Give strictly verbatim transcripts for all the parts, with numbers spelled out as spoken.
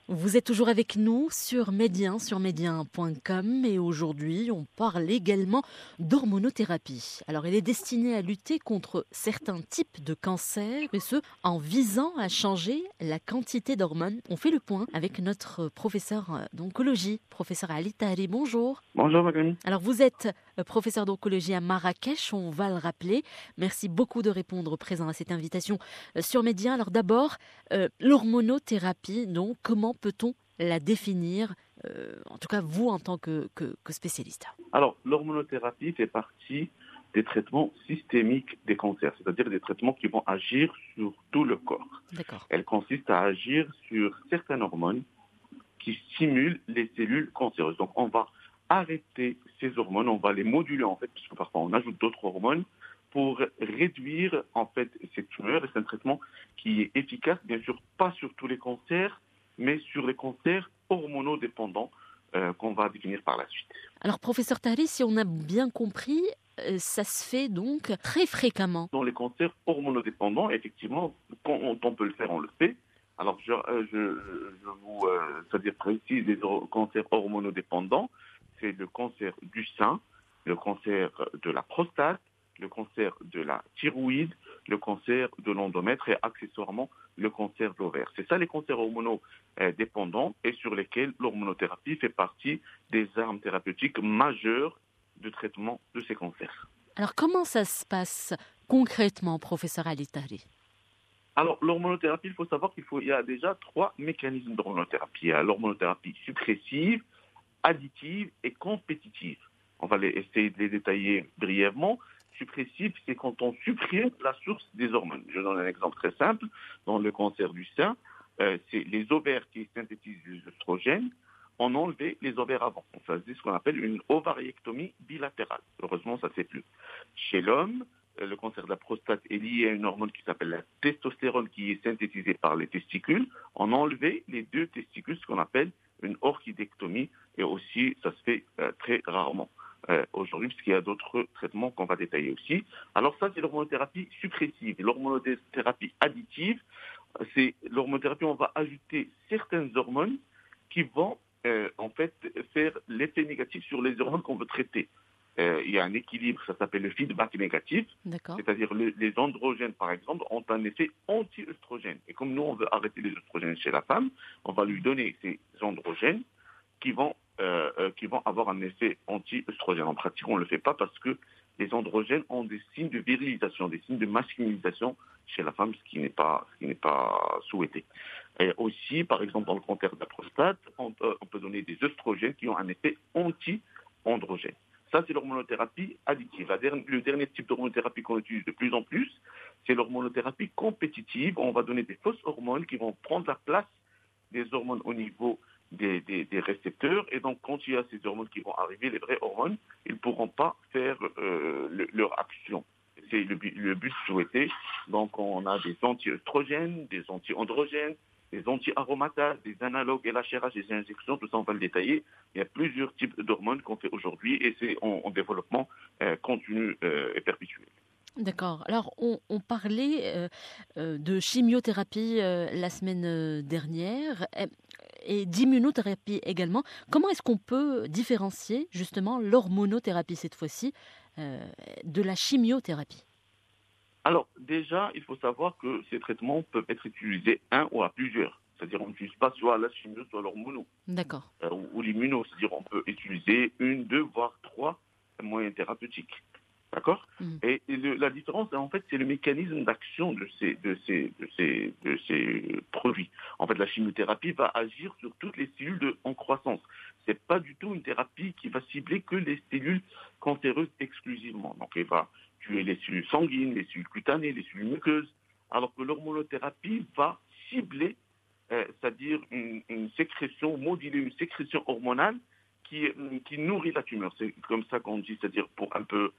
Vous êtes toujours avec nous sur Médien, sur médien point com et aujourd'hui on parle également d'hormonothérapie. Alors elle est destinée à lutter contre certains types de cancers et ce en visant à changer la quantité d'hormones. On fait le point avec notre professeur d'oncologie, professeur Ali Tahri. Bonjour. Bonjour madame. Alors vous êtes professeur d'oncologie à Marrakech, on va le rappeler. Merci beaucoup de répondre présent à cette invitation sur Médien. Alors d'abord, euh, l'hormonothérapie, donc comment peut-on la définir, euh, en tout cas vous en tant que, que, que spécialiste? Alors l'hormonothérapie fait partie des traitements systémiques des cancers, c'est-à-dire des traitements qui vont agir sur tout le corps. D'accord. Elle consiste à agir sur certaines hormones qui stimulent les cellules cancéreuses. Donc on va arrêter ces hormones, on va les moduler en fait, puisque parfois on ajoute d'autres hormones pour réduire en fait ces tumeurs. Et c'est un traitement qui est efficace, bien sûr pas sur tous les cancers, mais sur les cancers hormonodépendants euh, qu'on va définir par la suite. Alors professeur Tahri, si on a bien compris, euh, ça se fait donc très fréquemment. Dans les cancers hormonodépendants, effectivement, quand on, on peut le faire, on le fait. Alors je, euh, je, je vous euh, c'est-à-dire précise les cancers hormonodépendants, c'est le cancer du sein, le cancer de la prostate, le cancer de la thyroïde, le cancer de l'endomètre et accessoirement le cancer de l'ovaire. C'est ça les cancers hormonodépendants et sur lesquels l'hormonothérapie fait partie des armes thérapeutiques majeures de traitement de ces cancers. Alors comment ça se passe concrètement, professeur Ali Tahri? Alors l'hormonothérapie, il faut savoir qu'il faut, il y a déjà trois mécanismes d'hormonothérapie. Il y a l'hormonothérapie suppressive, additive et compétitive. On va les, essayer de les détailler brièvement. Suppressive, c'est quand on supprime la source des hormones. Je donne un exemple très simple. Dans le cancer du sein, euh, c'est les ovaires qui synthétisent les oestrogènes. On enlevait les ovaires avant. On faisait ce qu'on appelle une ovariectomie bilatérale. Heureusement, ça ne se fait plus. Chez l'homme, le cancer de la prostate est lié à une hormone qui s'appelle la testostérone qui est synthétisée par les testicules. On enlevait les deux testicules, ce qu'on appelle une orchidectomie, et aussi ça se fait euh, très rarement euh, aujourd'hui, puisqu'il y a d'autres traitements qu'on va détailler aussi. Alors ça, c'est l'hormonothérapie suppressive. L'hormonothérapie additive, c'est l'hormonothérapie, on va ajouter certaines hormones qui vont euh, en fait faire l'effet négatif sur les hormones qu'on veut traiter. Euh, il y a un équilibre, ça s'appelle le feedback négatif. D'accord. C'est-à-dire le, les androgènes, par exemple, ont un effet anti-œstrogène. Et comme nous, on veut arrêter les œstrogènes chez la femme, on va lui donner ces androgènes qui vont, euh, euh, qui vont avoir un effet anti-œstrogène. En pratique, on ne le fait pas parce que les androgènes ont des signes de virilisation, des signes de masculinisation chez la femme, ce qui n'est pas, ce qui n'est pas souhaité. Et aussi, par exemple, dans le cancer de la prostate, on, euh, on peut donner des œstrogènes qui ont un effet anti-androgène. Ça, c'est l'hormonothérapie additive. La dernière, le dernier type d'hormonothérapie qu'on utilise de plus en plus, c'est l'hormonothérapie compétitive. On va donner des fausses hormones qui vont prendre la place des hormones au niveau des, des, des récepteurs. Et donc, quand il y a ces hormones qui vont arriver, les vraies hormones, ils ne pourront pas faire euh, le, leur action. C'est le, le but souhaité. Donc, on a des anti-œstrogènes, des anti-androgènes, des anti-aromatases, des analogues L H R H, des injections, tout ça on va le détailler. Il y a plusieurs types d'hormones qu'on fait aujourd'hui et c'est en, en développement euh, continu euh, et perpétuel. D'accord. Alors, on, on parlait euh, euh, de chimiothérapie euh, la semaine euh, dernière et, et d'immunothérapie également. Comment est-ce qu'on peut différencier justement l'hormonothérapie cette fois-ci euh, de la chimiothérapie? Alors, déjà, il faut savoir que ces traitements peuvent être utilisés un ou à plusieurs. C'est-à-dire, on n'utilise pas soit la chimio, soit l'hormono. D'accord. Euh, ou, ou l'immuno. C'est-à-dire, on peut utiliser une, deux, voire trois moyens thérapeutiques. D'accord ? mmh. Et, et le, la différence, en fait, c'est le mécanisme d'action de ces, de, ces, de, ces, de ces produits. En fait, la chimiothérapie va agir sur toutes les cellules de, en croissance. Ce n'est pas du tout une thérapie qui va cibler que les cellules cancéreuses exclusivement. Donc, elle va tuer les cellules sanguines, les cellules cutanées, les cellules muqueuses, alors que l'hormonothérapie va cibler, euh, c'est-à-dire une, une sécrétion, moduler une sécrétion hormonale qui, qui nourrit la tumeur. C'est comme ça qu'on dit, c'est-à-dire pour un peu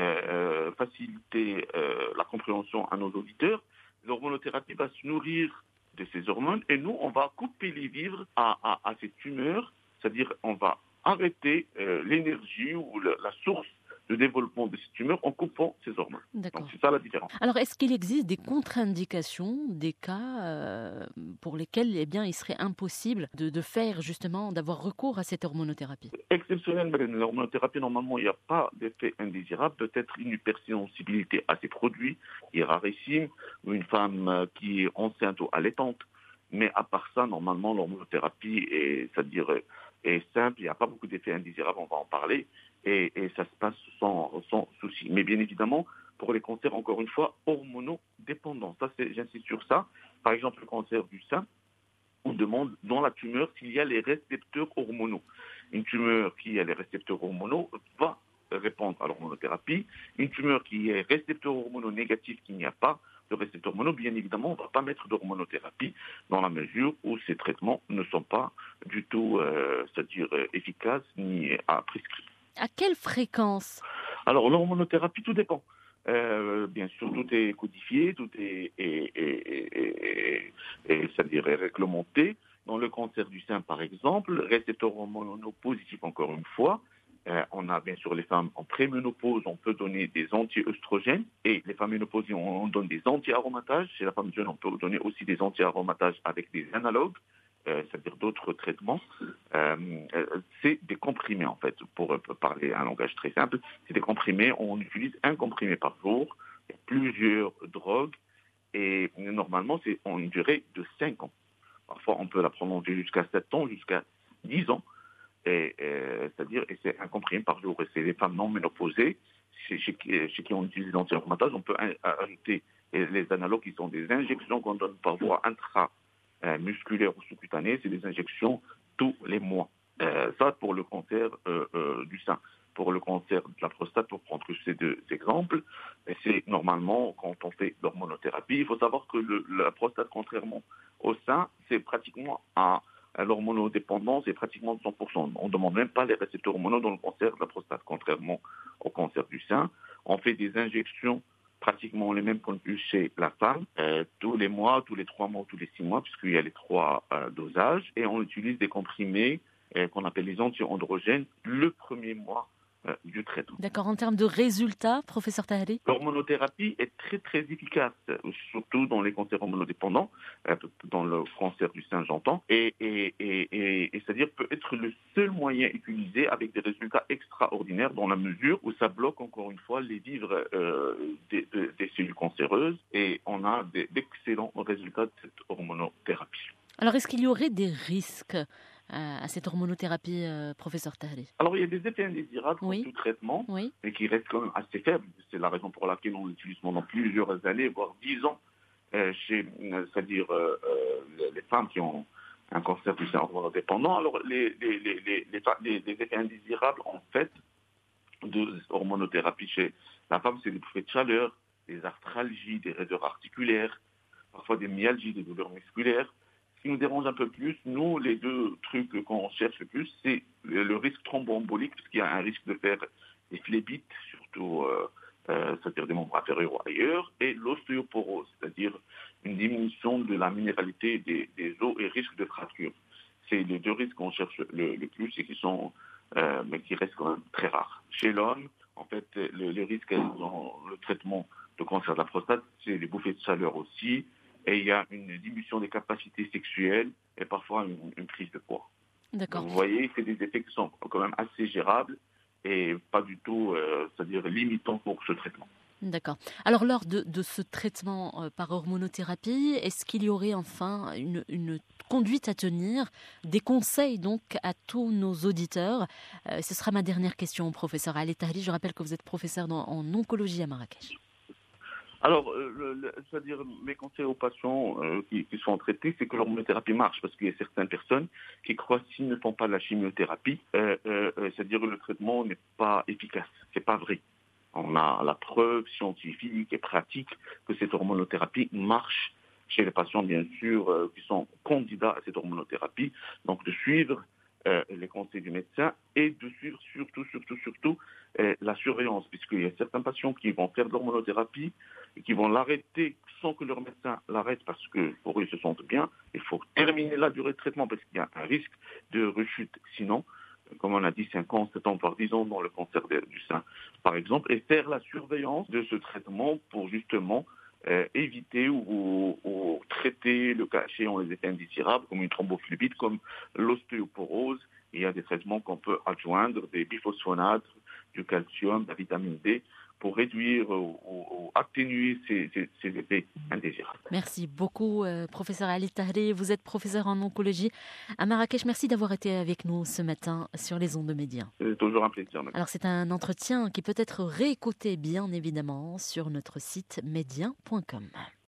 euh, faciliter euh, la compréhension à nos auditeurs, l'hormonothérapie va se nourrir de ces hormones et nous, on va couper les vivres à, à, à ces tumeurs, c'est-à-dire on va arrêter euh, l'énergie ou le, la source le développement de ces tumeurs en coupant ces hormones. D'accord. Donc c'est ça la différence. Alors, est-ce qu'il existe des contre-indications, des cas euh, pour lesquels eh bien, il serait impossible de, de faire justement, d'avoir recours à cette hormonothérapie? Exceptionnel, mais l'hormonothérapie, normalement, il n'y a pas d'effet indésirable. Peut-être une hypersensibilité à ces produits, qui est rarissime, ou une femme qui est enceinte ou allaitante. Mais à part ça, normalement, l'hormonothérapie est, c'est-à-dire, est simple. Il n'y a pas beaucoup d'effets indésirables, on va en parler. Et, et ça se passe sans, sans souci. Mais bien évidemment, pour les cancers, encore une fois, hormonodépendants. Ça, c'est, j'insiste sur ça. Par exemple, le cancer du sein, on demande dans la tumeur s'il y a les récepteurs hormonaux. Une tumeur qui a les récepteurs hormonaux va répondre à l'hormonothérapie. Une tumeur qui est récepteur hormonaux négatif, qu'il n'y a pas de récepteurs hormonaux, bien évidemment, on ne va pas mettre d'hormonothérapie dans la mesure où ces traitements ne sont pas du tout, euh, c'est-à-dire euh, efficaces ni à prescrire. À quelle fréquence? Alors, l'hormonothérapie, tout dépend. Euh, bien sûr, tout est codifié, tout est, est, est, est, est, c'est-à-dire est réglementé. Dans le cancer du sein, par exemple, récepteurs hormonaux positifs, encore une fois, euh, on a bien sûr les femmes en préménopause, on peut donner des anti-œstrogènes, et les femmes ménopausées, on donne des anti-aromatages. Chez la femme jeune, on peut donner aussi des anti-aromatages avec des analogues, euh, c'est-à-dire d'autres traitements. Euh, c'est des comprimés, en fait, pour, pour parler un langage très simple. C'est des comprimés, on utilise un comprimé par jour, il y a plusieurs drogues, et normalement, c'est en une durée de cinq ans. Parfois, on peut la prolonger jusqu'à sept ans, jusqu'à dix ans. Et, euh, c'est-à-dire, et c'est un comprimé par jour. Et c'est les femmes non ménopausées, chez, chez, chez qui on utilise l'anti-aromatage, on peut un, ajouter les analogues qui sont des injections qu'on donne par voie intramusculaire ou sous-cutanée. C'est des injections tous les mois. Euh, ça, pour le cancer euh, euh, du sein. Pour le cancer de la prostate, pour prendre ces deux exemples, c'est normalement quand on fait l'hormonothérapie. Il faut savoir que le, la prostate, contrairement au sein, c'est pratiquement à, à l'hormonodépendance, c'est pratiquement de cent pour cent. On ne demande même pas les récepteurs hormonaux dans le cancer de la prostate, contrairement au cancer du sein. On fait des injections pratiquement les mêmes qu'on use chez la femme, euh, tous les mois, tous les trois mois, tous les six mois, puisqu'il y a les trois euh, dosages, et on utilise des comprimés euh, qu'on appelle les anti-androgènes le premier mois Euh, du traitement. D'accord. En termes de résultats, professeur Tahali? L'hormonothérapie est très très efficace, surtout dans les cancers hormonodépendants, euh, dans le cancer du sein, j'entends, et, et, et, et, et c'est-à-dire peut être le seul moyen utilisé avec des résultats extraordinaires dans la mesure où ça bloque encore une fois les vivres euh, des, des, des cellules cancéreuses, et on a des, d'excellents résultats de cette hormonothérapie. Alors, est-ce qu'il y aurait des risques à cette hormonothérapie, euh, professeur Tahali? Alors, il y a des effets indésirables comme oui. tout traitement, oui. mais qui restent quand même assez faibles. C'est la raison pour laquelle on l'utilise pendant plusieurs années, voire dix ans, euh, chez, c'est-à-dire euh, euh, les femmes qui ont un cancer du sein hormonodépendant. Alors, les, les, les, les, les, les effets indésirables, en fait, de hormonothérapie chez la femme, c'est des bouffées de chaleur, des arthralgies, des raideurs articulaires, parfois des myalgies, des douleurs musculaires. Ce qui nous dérange un peu plus, nous, les deux trucs qu'on cherche le plus, c'est le risque thromboembolique, parce qu'il y a un risque de faire des phlébites, surtout, euh, euh, c'est-à-dire des membres inférieurs ou ailleurs, et l'ostéoporose, c'est-à-dire une diminution de la minéralité des, des os et risque de fracture. C'est les deux risques qu'on cherche le, le plus et qui sont, euh, mais qui restent quand même très rares. Chez l'homme, en fait, le, le risque dans le traitement de cancer de la prostate, c'est les bouffées de chaleur aussi, et il y a une diminution des capacités sexuelles et parfois une, une prise de poids. D'accord. Vous voyez, c'est des effets qui sont quand même assez gérables et pas du tout, euh, c'est-à-dire limitants pour ce traitement. D'accord. Alors, lors de, de ce traitement euh, par hormonothérapie, est-ce qu'il y aurait enfin une, une conduite à tenir, des conseils donc à tous nos auditeurs? euh, Ce sera ma dernière question, professeur Ali Tahali. Je rappelle que vous êtes professeur dans, en oncologie à Marrakech. Alors, euh, le, le, c'est-à-dire mes conseils aux patients euh, qui, qui sont traités, c'est que l'hormonothérapie marche, parce qu'il y a certaines personnes qui croient que s'ils ne font pas la chimiothérapie, euh, euh, c'est-à-dire que le traitement n'est pas efficace. C'est pas vrai. On a la preuve scientifique et pratique que cette hormonothérapie marche chez les patients, bien sûr, euh, qui sont candidats à cette hormonothérapie. Donc, de suivre euh, les conseils du médecin et de suivre surtout, surtout, surtout euh, la surveillance, puisqu'il y a certains patients qui vont faire de l'hormonothérapie et qui vont l'arrêter sans que leur médecin l'arrête parce que pour eux, ils se sentent bien. Il faut terminer la durée de traitement parce qu'il y a un risque de rechute sinon. comme on a dit, cinq ans, sept ans, voire dix ans dans le cancer du sein, par exemple, et faire la surveillance de ce traitement pour justement euh, éviter ou, ou, ou traiter le cas échéant les effets indésirables, comme une thrombophlébite, comme l'ostéoporose. Il y a des traitements qu'on peut adjoindre, des biphosphonates, du calcium, de la vitamine D, pour réduire ou, ou atténuer ces, ces, ces effets indésirables. Merci beaucoup, euh, professeur Ali Tahri. Vous êtes professeur en oncologie à Marrakech. Merci d'avoir été avec nous ce matin sur les ondes de Média. C'est toujours un plaisir. Madame. Alors, c'est un entretien qui peut être réécouté, bien évidemment, sur notre site média point com.